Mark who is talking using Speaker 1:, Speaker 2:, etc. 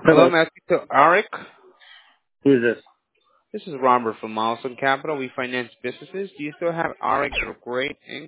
Speaker 1: Hello,
Speaker 2: Hello.
Speaker 1: Matthew to Arik.
Speaker 2: Who is this?
Speaker 1: This is Robert from Milestone Capital. We finance businesses. Do you still have Arik Great Inc.?